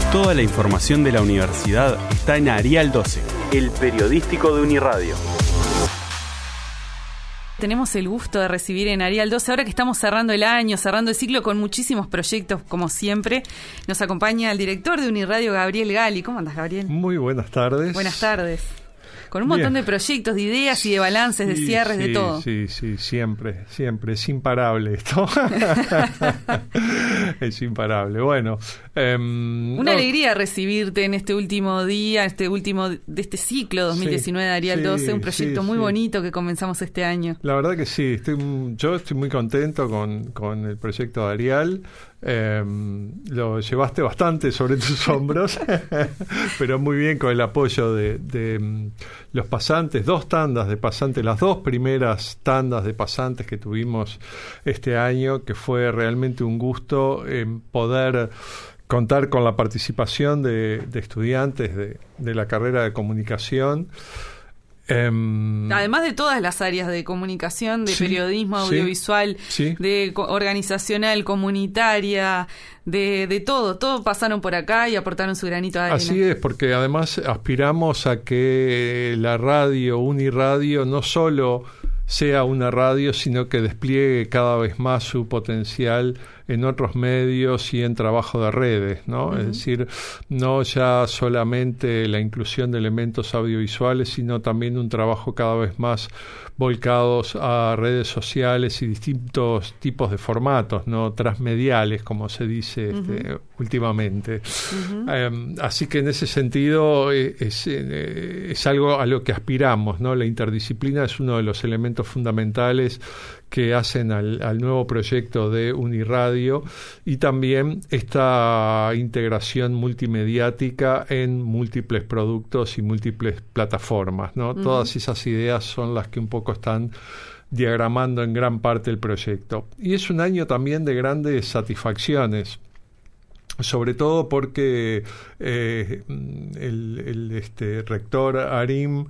Toda la información de la universidad está en Arial 12, el periodístico de Uniradio. Tenemos el gusto de recibir en Arial 12, ahora que estamos cerrando el año, cerrando el ciclo con muchísimos proyectos, como siempre. Nos acompaña el director de Uniradio, Gabriel Gali. ¿Cómo andas, Gabriel? Muy buenas tardes. Buenas tardes. Con un montón de proyectos, de ideas y de balances, de cierres, de todo. Sí, siempre. Es imparable esto. Es imparable. Bueno. Una alegría recibirte en este último día, de este ciclo 2019 de Arial 12, un proyecto muy bonito que comenzamos este año. La verdad que sí, yo estoy muy contento con el proyecto de Arial. Lo llevaste bastante sobre tus hombros, pero muy bien con el apoyo de los pasantes, 2 tandas de pasantes, las 2 primeras tandas de pasantes que tuvimos este año, que fue realmente un gusto poder contar con la participación de estudiantes de la carrera de comunicación. Además de todas las áreas de comunicación, de periodismo, audiovisual, de organizacional, comunitaria, de todo pasaron por acá y aportaron su granito de arena. Así es, porque además aspiramos a que la radio, Uniradio, no solo sea una radio, sino que despliegue cada vez más su potencial en otros medios y en trabajo de redes, ¿no? Uh-huh. Es decir, no ya solamente la inclusión de elementos audiovisuales, sino también un trabajo cada vez más volcados a redes sociales y distintos tipos de formatos, ¿no? Transmediales, como se dice últimamente. Uh-huh. Así que en ese sentido es algo a lo que aspiramos, ¿no? La interdisciplina es uno de los elementos fundamentales que hacen al nuevo proyecto de Uniradio, y también esta integración multimediática en múltiples productos y múltiples plataformas, ¿no? Uh-huh. Todas esas ideas son las que un poco están diagramando en gran parte el proyecto. Y es un año también de grandes satisfacciones, sobre todo porque el rector Arim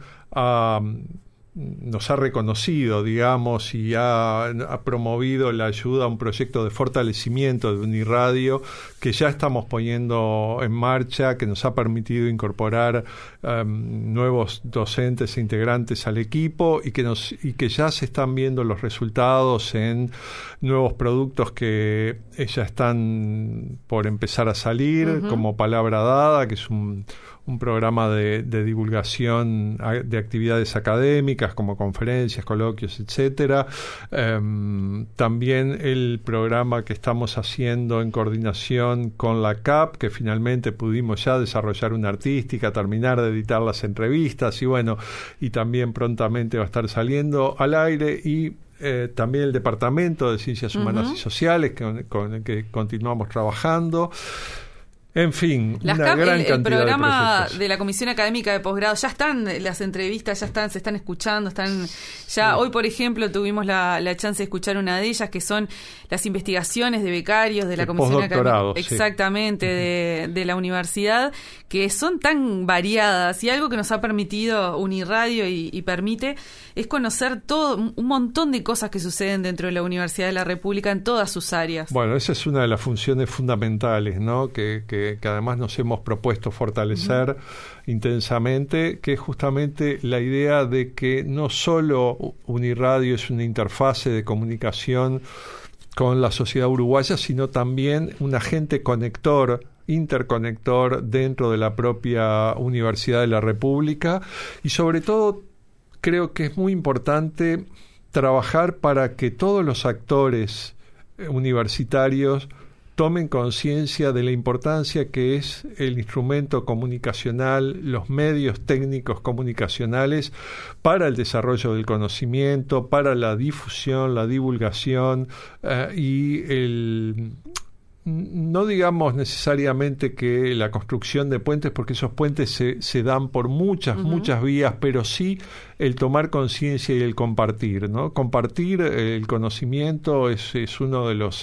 nos ha reconocido, digamos, y ha promovido la ayuda a un proyecto de fortalecimiento de Uniradio que ya estamos poniendo en marcha, que nos ha permitido incorporar nuevos docentes e integrantes al equipo y que ya se están viendo los resultados en nuevos productos que ya están por empezar a salir, como Palabra Dada, que es un programa de divulgación de actividades académicas como conferencias, coloquios, etcétera. También el programa que estamos haciendo en coordinación con la CAP, que finalmente pudimos ya desarrollar una artística, terminar de editar las entrevistas y también prontamente va a estar saliendo al aire, y también el Departamento de Ciencias Humanas y Sociales con el que continuamos trabajando. En fin, las una CAP, gran cantidad el programa de proyectos. De la Comisión Académica de Posgrado, ya están las entrevistas, se están escuchando, hoy, por ejemplo, tuvimos la chance de escuchar una de ellas, que son las investigaciones de becarios de la Comisión Académica, exactamente, de la universidad, que son tan variadas, y algo que nos ha permitido Uniradio y permite es conocer un montón de cosas que suceden dentro de la Universidad de la República en todas sus áreas. Bueno, esa es una de las funciones fundamentales, ¿no? Que además nos hemos propuesto fortalecer intensamente, que es justamente la idea de que no solo Uniradio es una interfase de comunicación con la sociedad uruguaya, sino también un agente interconector dentro de la propia Universidad de la República, y sobre todo creo que es muy importante trabajar para que todos los actores universitarios tomen conciencia de la importancia que es el instrumento comunicacional, los medios técnicos comunicacionales para el desarrollo del conocimiento, para la difusión, la divulgación no digamos necesariamente que la construcción de puentes, porque esos puentes se dan por muchas vías, pero sí el tomar conciencia y el compartir, ¿no? Compartir el conocimiento es uno de los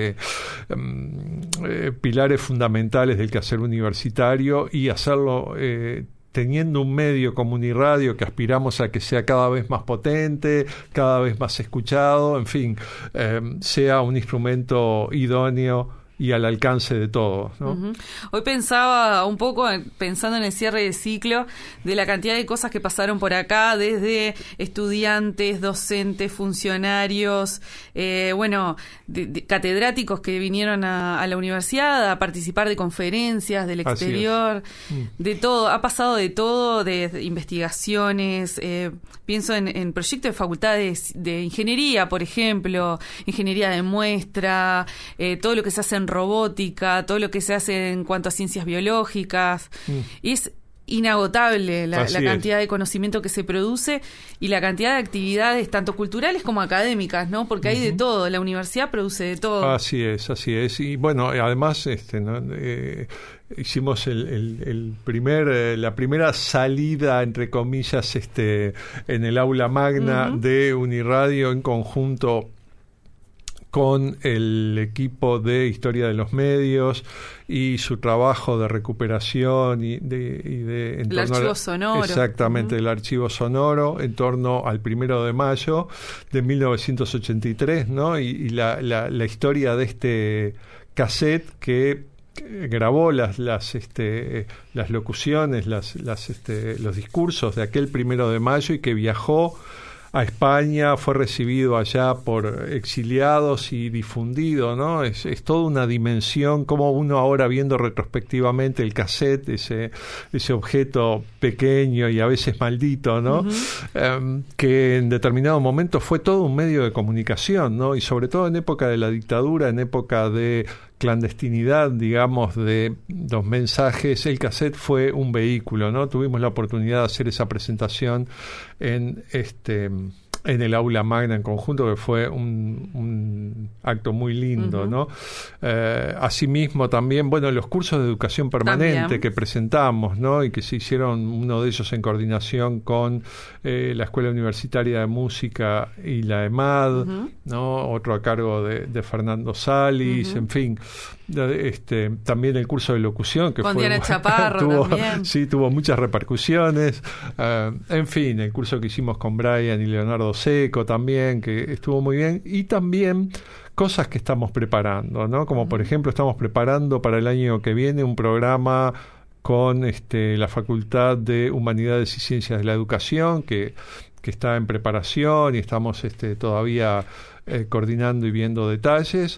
pilares fundamentales del quehacer universitario, y hacerlo teniendo un medio como Uniradio que aspiramos a que sea cada vez más potente, cada vez más escuchado, en fin, sea un instrumento idóneo y al alcance de todos, ¿no? Uh-huh. Hoy pensaba un poco, pensando en el cierre de ciclo, de la cantidad de cosas que pasaron por acá, desde estudiantes, docentes, funcionarios, catedráticos que vinieron a la universidad a participar de conferencias del exterior, de todo, ha pasado de todo, de investigaciones, pienso en proyectos de facultades de ingeniería, por ejemplo, ingeniería de muestra, todo lo que se hace en robótica, todo lo que se hace en cuanto a ciencias biológicas, y es inagotable la cantidad de conocimiento que se produce y la cantidad de actividades tanto culturales como académicas, ¿no? Porque hay de todo, la universidad produce de todo. Así es. Y bueno, además hicimos la primera salida, entre comillas, en el aula magna de Uniradio en conjunto con el equipo de Historia de los Medios y su trabajo de recuperación el archivo sonoro. Exactamente, el archivo sonoro en torno al 1 de mayo de 1983, ¿no? Y la historia de este cassette que grabó las locuciones, los discursos de aquel 1 de mayo y que viajó a España, fue recibido allá por exiliados y difundido, ¿no? Es toda una dimensión, como uno ahora viendo retrospectivamente el cassette, ese objeto pequeño y a veces maldito, ¿no? Que en determinado momento fue todo un medio de comunicación, ¿no? Y sobre todo en época de la dictadura, en época de clandestinidad, digamos, de los mensajes, el cassette fue un vehículo, ¿no? Tuvimos la oportunidad de hacer esa presentación en el aula magna en conjunto, que fue un acto muy lindo, ¿no? Asimismo también, los cursos de educación permanente que presentamos, ¿no? Y que se hicieron, uno de ellos en coordinación con la Escuela Universitaria de Música y la EMAD, ¿no? Otro a cargo de Fernando Salis, en fin. También el curso de locución que con Diana Chaparro también. Sí, tuvo muchas repercusiones. En fin, el curso que hicimos con Brian y Leonardo Seco también, que estuvo muy bien. Y también cosas que estamos preparando, ¿no? Como por ejemplo estamos preparando para el año que viene un programa con la Facultad de Humanidades y Ciencias de la Educación que está en preparación y estamos todavía coordinando y viendo detalles.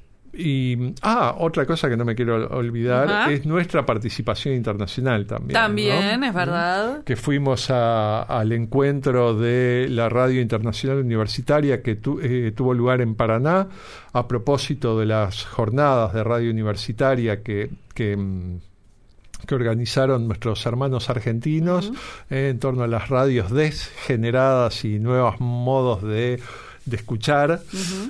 Y otra cosa que no me quiero olvidar es nuestra participación internacional también, ¿no? Es verdad, que fuimos al encuentro de la Radio Internacional Universitaria que tuvo lugar en Paraná a propósito de las jornadas de radio universitaria que organizaron nuestros hermanos argentinos en torno a las radios desgeneradas y nuevos modos de escuchar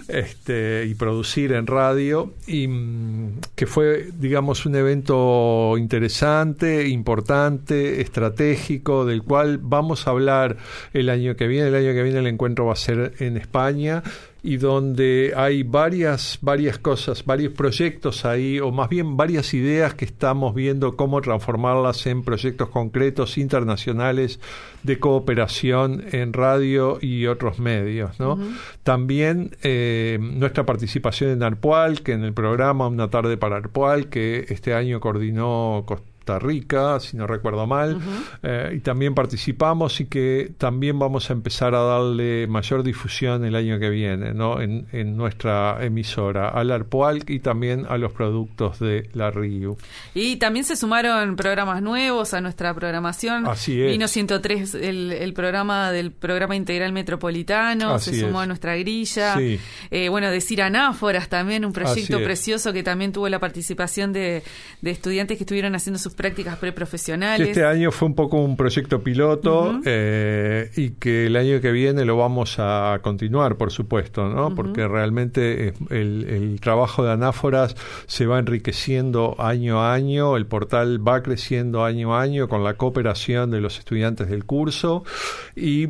y producir en radio, y que fue, digamos, un evento interesante, importante, estratégico, del cual vamos a hablar el año que viene. El año que viene el encuentro va a ser en España, y donde hay varias cosas, varios proyectos ahí, o más bien varias ideas que estamos viendo cómo transformarlas en proyectos concretos internacionales de cooperación en radio y otros medios, ¿no? También nuestra participación en ARPUAL, que en el programa Una tarde para ARPUAL, que este año coordinó Costa Rica, si no recuerdo mal, y también participamos, y que también vamos a empezar a darle mayor difusión el año que viene, ¿no? En nuestra emisora, al ARPUAL y también a los productos de la RIU. Y también se sumaron programas nuevos a nuestra programación. Así es. Vino 103, el programa del Programa Integral Metropolitano, Así se sumó es. a nuestra grilla. Sí. Decir Anáforas también, un proyecto precioso que también tuvo la participación de estudiantes que estuvieron haciendo sus prácticas preprofesionales. Este año fue un poco un proyecto piloto, y que el año que viene lo vamos a continuar, por supuesto, ¿no? Porque realmente el trabajo de Anáforas se va enriqueciendo año a año, el portal va creciendo año a año con la cooperación de los estudiantes del curso, y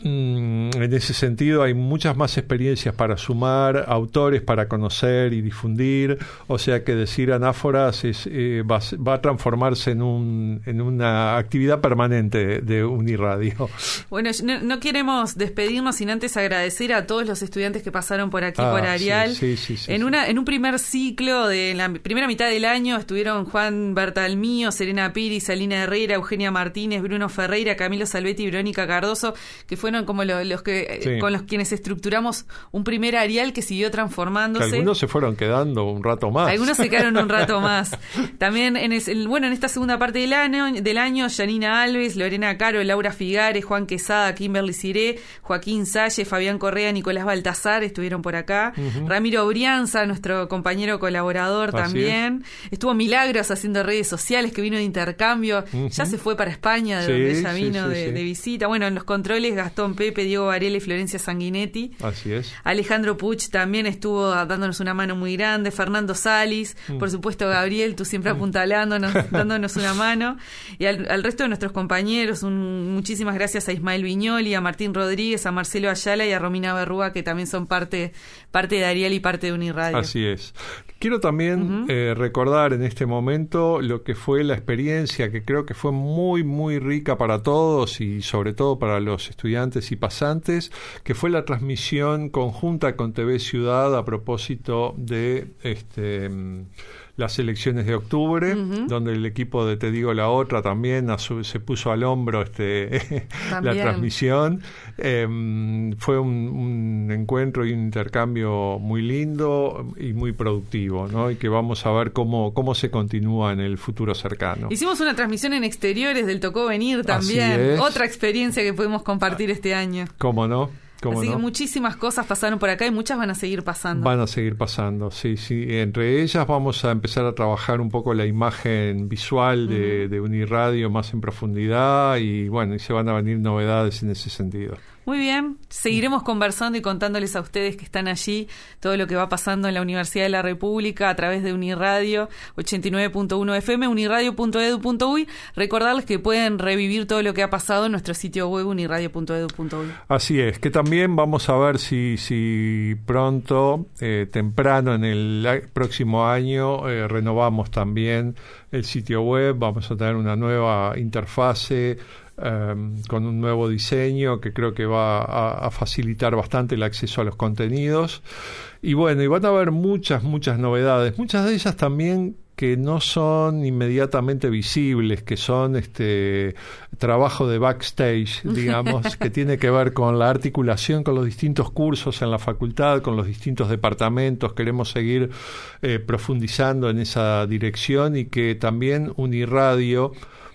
en ese sentido hay muchas más experiencias para sumar, autores para conocer y difundir, o sea que decir anáforas va a transformarse en una actividad permanente de Uniradio. Bueno, no queremos despedirnos sin antes agradecer a todos los estudiantes que pasaron por aquí, por Arial. Sí, en un primer ciclo de la primera mitad del año estuvieron Juan Bertalmío, Serena Piri, Salina Herrera, Eugenia Martínez, Bruno Ferreira, Camilo Salvetti y Verónica Cardoso, que fueron como los que con los quienes estructuramos un primer Arial que siguió transformándose. Que algunos se fueron quedando un rato más. Algunos se quedaron un rato más. También en esta segunda parte del año, Janina Alves, Lorena Caro, Laura Figares, Juan Quesada, Kimberly Ciré, Joaquín Salle, Fabián Correa, Nicolás Baltasar estuvieron por acá. Ramiro Brianza, nuestro compañero colaborador también. Estuvo Milagros haciendo redes sociales, que vino de intercambio. Ya se fue para España, de donde ella vino de visita. Bueno, en los controles Gastón Pepe, Diego Varela y Florencia Sanguinetti. Así es. Alejandro Puch también estuvo dándonos una mano muy grande. Fernando Salis, por supuesto Gabriel, tú siempre apuntalándonos, dándonos una mano. Y al resto de nuestros compañeros, muchísimas gracias a Ismael Viñoli, a Martín Rodríguez, a Marcelo Ayala y a Romina Berrúa, que también son parte de Arial y parte de Uniradio. Así es. Quiero también recordar en este momento lo que fue la experiencia, que creo que fue muy, muy rica para todos y sobre todo para los estudiantes y pasantes, que fue la transmisión conjunta con TV Ciudad a propósito de las elecciones de octubre, donde el equipo de Te Digo la Otra también se puso al hombro la transmisión. Fue un encuentro y un intercambio muy lindo y muy productivo, ¿no? Y que vamos a ver cómo se continúa en el futuro cercano. Hicimos una transmisión en exteriores del Tocó Venir también, otra experiencia que pudimos compartir este año. ¿Cómo no? Así que muchísimas cosas pasaron por acá y muchas van a seguir pasando. Van a seguir pasando, sí. Entre ellas vamos a empezar a trabajar un poco la imagen visual de Uniradio más en profundidad y se van a venir novedades en ese sentido. Muy bien, seguiremos conversando y contándoles a ustedes que están allí todo lo que va pasando en la Universidad de la República a través de Uniradio 89.1 FM, uniradio.edu.uy. Recordarles que pueden revivir todo lo que ha pasado en nuestro sitio web uniradio.edu.uy. Así es, que también vamos a ver si pronto, temprano en el próximo año, renovamos también el sitio web. Vamos a tener una nueva interfase con un nuevo diseño que creo que va a facilitar bastante el acceso a los contenidos y van a haber muchas novedades, muchas de ellas también que no son inmediatamente visibles, que son trabajo de backstage, digamos, que tiene que ver con la articulación con los distintos cursos en la facultad, con los distintos departamentos. Queremos seguir profundizando en esa dirección y que también Uniradio,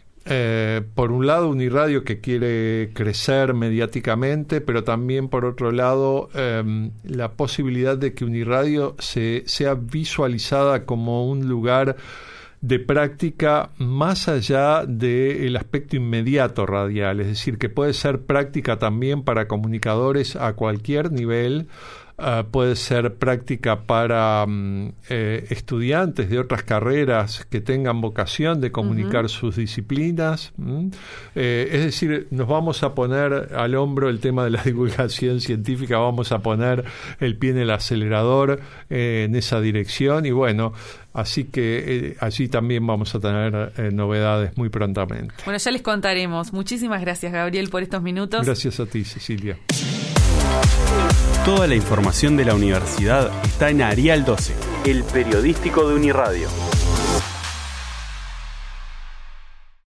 por un lado Uniradio que quiere crecer mediáticamente, pero también por otro lado la posibilidad de que Uniradio sea visualizada como un lugar de práctica más allá del aspecto inmediato radial, es decir, que puede ser práctica también para comunicadores a cualquier nivel. Puede ser práctica para estudiantes de otras carreras que tengan vocación de comunicar sus disciplinas. Es decir, nos vamos a poner al hombro el tema de la divulgación científica, vamos a poner el pie en el acelerador en esa dirección y así que allí también vamos a tener novedades muy prontamente. Bueno, ya les contaremos. Muchísimas gracias, Gabriel, por estos minutos. Gracias a ti, Cecilia. Toda la información de la universidad está en Arial 12, el periodístico de Uniradio.